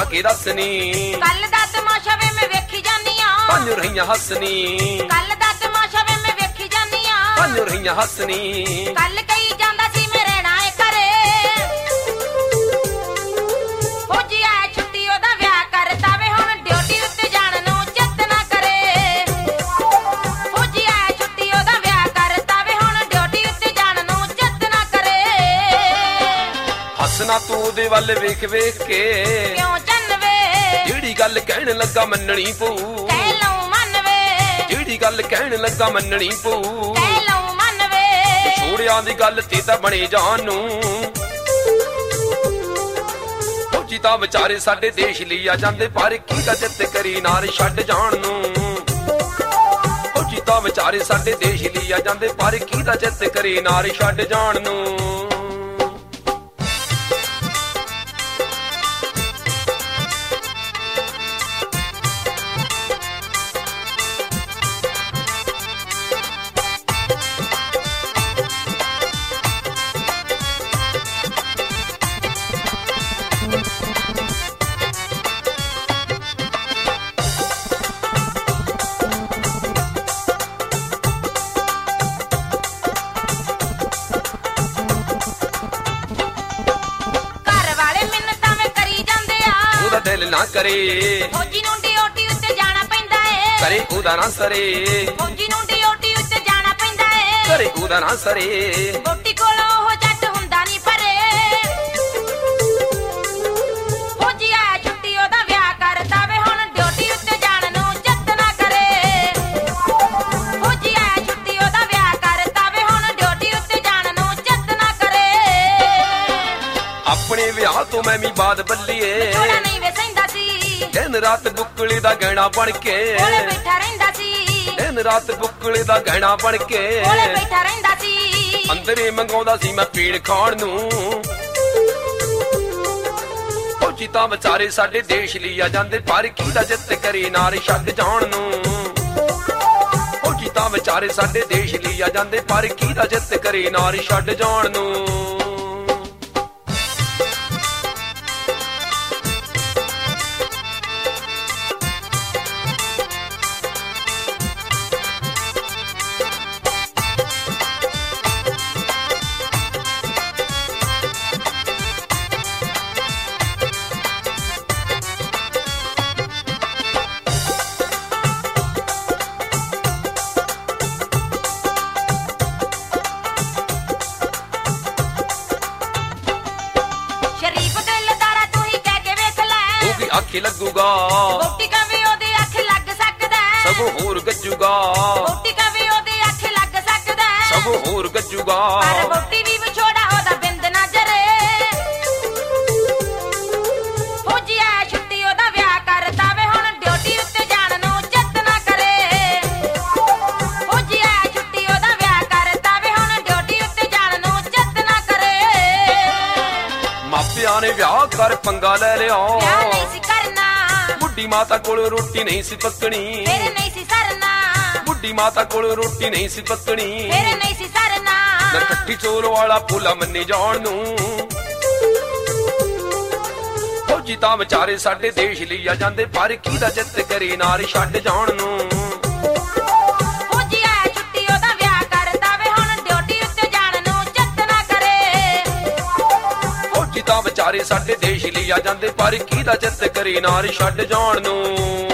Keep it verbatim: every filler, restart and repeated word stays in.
ਕੇ ਦੱਸਨੀ ਕੱਲ ਦਾ ਤਮਾਸ਼ਾ ਵੇ ਮੈਂ ਵੇਖੀ ਜਾਨੀ ਆ ਪੰਜ ਰਹੀਆਂ ਹੱਸਨੀ ਕੱਲ ਦਾ ਤਮਾਸ਼ਾ ਵੇ ਮੈਂ ਵੇਖੀ ਜਾਨੀ ਆ ਪੰਜ ਰਹੀਆਂ ਹੱਸਨੀ ਕੱਲ ਕਈ ਜਾਂਦਾ ਸੀ ਮੈਂ ਰਹਿਣਾ ਏ ਘਰੇ ਫੌਜੀ ਆਇਆ ਛੁੱਟੀ ਉਹਦਾ ਵਿਆਹ ਕਰਤਾ ਵੇ ਹੁਣ ਡਿਊਟੀ ਉੱਤੇ ਜਾਣ ਨੂੰ ਚਿੱਤ ਨਾ ਕਰੇ ਫੌਜੀ ਆਇਆ ਛੁੱਟੀ ਉਹਦਾ ਵਿਆਹ ਕਰਤਾ ਵੇ ਹੁਣ ਡਿਊਟੀ ਉੱਤੇ ਜਾਣ ਨੂੰ ਚਿੱਤ ਨਾ ਕਰੇ ਹੱਸਣਾ ਤੂੰ ਉਹਦੇ ਵੱਲ ਵੇਖ ਵੇਖ ਕੇ ਕਿਉਂ ਚੰਨ ਵੇ ਜਿਹੜੀ ਗੱਲ ਕਹਿਣ ਲੱਗਾ ਮੰਨਣੀ ਪਊ ਕਹਿ ਲਊ ਮੰਨ ਵੇ ਜਿਹੜੀ ਗੱਲ ਕਹਿਣ ਲੱਗਾ ਮੰਨਣੀ ਪਊ ਕਹਿ ਲਊ ਮੰਨ ਵੇ ਛੋੜਿਆਂ ਦੀ ਗੱਲ ਤੇ ਤਾਂ ਬਣੇ ਜਾਣ ਨੂੰ ਫੌਜੀ ਤਾਂ ਵਿਚਾਰੇ ਸਾਡੇ ਦੇਸ਼ ਲਈ ਆ ਜਾਂਦੇ ਪਰ ਕੀ ਦਾ ਜਿੱਤ ਕਰੀ ਨਾਰ ਛੱਡ ਜਾਣ ਨੂੰ ਫੌਜੀ ਤਾਂ ਵਿਚਾਰੇ ਸਾਡੇ ਦੇਸ਼ ਲਈ ਆ ਜਾਂਦੇ ਪਰ ਕੀ ਦਾ ਜਿੱਤ ਕਰੀ ਨਾਰ ਛੱਡ ਜਾਣ ਨੂੰ ਦਿਲ ਨਾ ਕਰੇ ਫੌਜੀ ਨੂੰ ਡਿਊਟੀ ਉੱਤੇ ਜਾਣਾ ਪੈਂਦਾ ਏ ਕਰੇ ਉਹਦਾ ਨਾ ਸਰੇ ਫੌਜੀ ਨੂੰ ਡਿਊਟੀ ਉੱਤੇ ਜਾਣਾ ਪੈਂਦਾ ਏ ਕਰੇ ਉਹਦਾ ਨਾ ਸਰੇ ਬੋਟੀ ਕੋਲ ਉਹ ਜੱਟ ਹੁੰਦਾ ਨਹੀਂ ਪਰੇ ਫੌਜੀ ਆਇਆ ਛੁੱਟੀ ਉਹਦਾ ਵਿਆਹ ਕਰਤਾ ਵੇ ਹੁਣ ਡਿਊਟੀ ਉੱਤੇ ਜਾਣ ਨੂੰ ਚਿੱਤ ਨਾ ਕਰੇ ਫੌਜੀ ਆਇਆ ਛੁੱਟੀ ਉਹਦਾ ਵਿਆਹ ਕਰਤਾ ਵੇ ਹੁਣ ਡਿਊਟੀ ਉੱਤੇ ਜਾਣ ਨੂੰ ਚਿੱਤ ਨਾ ਕਰੇ ਆਪਣੇ ਵਿਆਹ ਤੋਂ ਮੈਂ ਵੀ ਬਾਦ ਬੱਲੀਏ ਦਿਨ ਰਾਤ ਬੁੱਕਲੇ ਦਾ ਗਹਿਣਾ ਬਣ ਕੇ ਕੋਲੇ ਬੈਠਾ ਰਹਿੰਦਾ ਸੀ ਦਿਨ ਰਾਤ ਬੁੱਕਲੇ ਦਾ ਗਹਿਣਾ ਬਣ ਕੇ ਕੋਲੇ ਬੈਠਾ ਰਹਿੰਦਾ ਸੀ ਅੰਦਰੇ ਮੰਗਾਉਂਦਾ ਸੀ ਮੈਂ ਪੀੜ ਖਾਣ ਨੂੰ ਫੌਜੀ ਤਾਂ ਵਿਚਾਰੇ ਸਾਡੇ ਦੇਸ਼ ਲਈ ਆ ਜਾਂਦੇ ਪਰ ਕੀ ਦਾ ਜਿੱਤ ਕਰੇ ਨਾਰ ਛੱਡ ਜਾਣ ਨੂੰ ਫੌਜੀ ਤਾਂ ਵਿਚਾਰੇ ਸਾਡੇ ਦੇਸ਼ ਲਈ ਆ ਜਾਂਦੇ ਪਰ ਕੀ ਦਾ ਜਿੱਤ ਕਰੇ ਨਾਰ ਛੱਡ ਜਾਣ ਨੂੰ ਅੱਖੇ ਲੱਗੂਗਾ ਬੋਟੀ ਕਵੀ ਉਹਦੇ ਅੱਖ ਲੱਗ ਸਕਦਾ ਸਗੋਂ ਹੋਰ ਗੱਜੂਗਾ ਬੋਟੀ ਕਵੀ ਉਹਦੇ ਅੱਖ ਲੱਗ ਸਕਦਾ ਸਗੋਂ ਹੋਰ ਗੱਜੂਗਾ ਪਰ ਬੋਟੀ ਵੀ ਵਿਛੋੜਾ ਉਹਦਾ ਬਿੰਦ ਨਾ ਜਰੇ ਫੌਜੀ ਆਇਆ ਛੁੱਟੀ ਉਹਦਾ ਵਿਆਹ ਕਰਤਾ ਵੇ ਹੁਣ ਡਿਊਟੀ ਉੱਤੇ ਜਾਣ ਨੂੰ ਚਿੱਤ ਨਾ ਕਰੇ ਫੌਜੀ ਆਇਆ ਛੁੱਟੀ ਉਹਦਾ ਵਿਆਹ ਕਰਤਾ ਵੇ ਹੁਣ ਡਿਊਟੀ ਉੱਤੇ ਜਾਣ ਨੂੰ ਚਿੱਤ ਨਾ ਕਰੇ ਮਾਪਿਆਂ ਨੇ ਵਿਆਹ ਕਰ ਪੰਗਾ ਲੈ ਲਿਆ ਵਿਆਹ ਨਹੀਂ ਸੀ ਕਰਨਾ ਬੁੱਢੀ ਮਾਤਾ ਕੋਲ ਰੋਟੀ ਨਹੀਂ ਸੀ ਪੱਕਣੀ ਫਿਰ ਨਹੀਂ ਸੀ ਸਰਨਾ ਬੁੱਢੀ ਮਾਤਾ ਕੋਲ ਰੋਟੀ ਨਹੀਂ ਸੀ ਪੱਕਣੀ ਫਿਰ ਨਹੀਂ ਸੀ ਸਰਨਾ ਨਾ ਠੱਠੀ ਚੋਰ ਵਾਲਾ ਭੋਲਾ ਮੰਨੇ ਜਾਣ ਨੂੰ ਫੌਜੀ ਤਾਂ ਵਿਚਾਰੇ ਸਾਡੇ ਦੇਸ਼ ਲਈ ਆ ਜਾਂਦੇ ਪਰ ਕੀ ਦਾ ਜਿੱਤ ਕਰੇ ਨਾਰ ਛੱਡ ਜਾਣ ਨੂੰ ਫੌਜੀ ਆਇਆ ਛੁੱਟੀ ਉਹਦਾ ਵਿਆਹ ਕਰਤਾ ਵੇ ਹੁਣ ਡਿਊਟੀ ਉੱਤੇ ਜਾਣ ਨੂੰ ਚਿੱਤ ਨਾ ਕਰੇ ਫੌਜੀ ਤਾਂ ਵਿਚਾਰੇ ਸਾਡੇ ਦੇਸ਼ ਲਈ ਆ ਜਾਂਦੇ ਪਰ ਕੀ ਦਾ ਜਿੱਤ ਕਰੇ ਨਾਰ ਛੱਡ ਜਾਣ ਨੂੰ